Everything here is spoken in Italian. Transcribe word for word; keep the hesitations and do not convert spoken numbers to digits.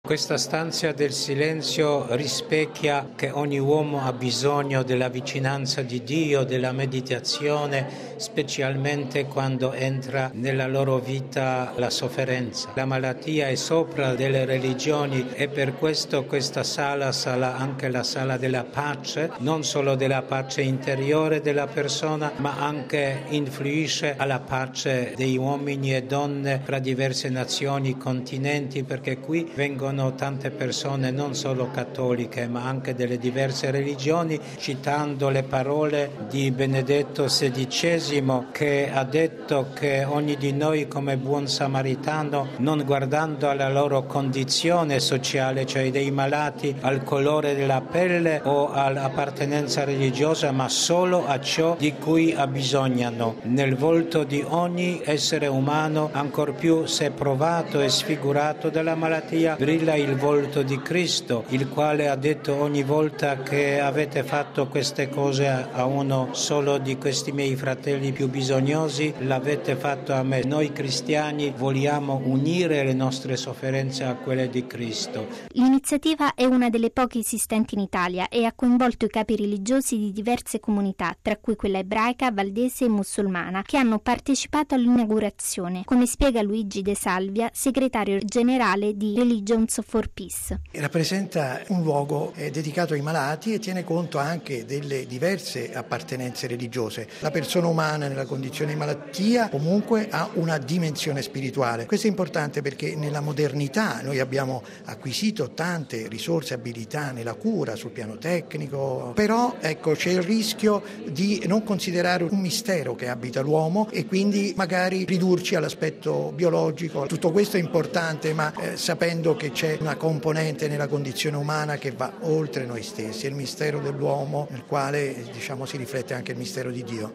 Questa stanza del silenzio rispecchia che ogni uomo ha bisogno della vicinanza di Dio, della meditazione, specialmente quando entra nella loro vita la sofferenza. La malattia è sopra delle religioni e per questo questa sala sarà anche la sala della pace, non solo della pace interiore della persona, ma anche influisce alla pace degli uomini e donne fra diverse nazioni, continenti, perché qui vengono tante persone non solo cattoliche ma anche delle diverse religioni, citando le parole di Benedetto sedicesimo che ha detto che ogni di noi come buon samaritano, non guardando alla loro condizione sociale, cioè dei malati, al colore della pelle o all'appartenenza religiosa, ma solo a ciò di cui abbisognano. Nel volto di ogni essere umano, ancor più se provato e sfigurato dalla malattia, brilla il volto di Cristo, il quale ha detto: ogni volta che avete fatto queste cose a uno solo di questi miei fratelli più bisognosi, l'avete fatto a me. Noi cristiani vogliamo unire le nostre sofferenze a quelle di Cristo. L'iniziativa è una delle poche esistenti in Italia e ha coinvolto i capi religiosi di diverse comunità, tra cui quella ebraica, valdese e musulmana, che hanno partecipato all'inaugurazione, come spiega Luigi De Salvia, segretario generale di Religions for Peace. Rappresenta un luogo eh, dedicato ai malati e tiene conto anche delle diverse appartenenze religiose. La persona umana nella condizione di malattia comunque ha una dimensione spirituale. Questo è importante perché nella modernità noi abbiamo acquisito tante risorse e abilità nella cura sul piano tecnico, però ecco c'è il rischio di non considerare un mistero che abita l'uomo e quindi magari ridurci all'aspetto biologico. Tutto questo è importante, ma eh, sapendo che c'è una componente nella condizione umana che va oltre noi stessi, è il mistero dell'uomo nel quale diciamo si riflette anche il mistero di Dio.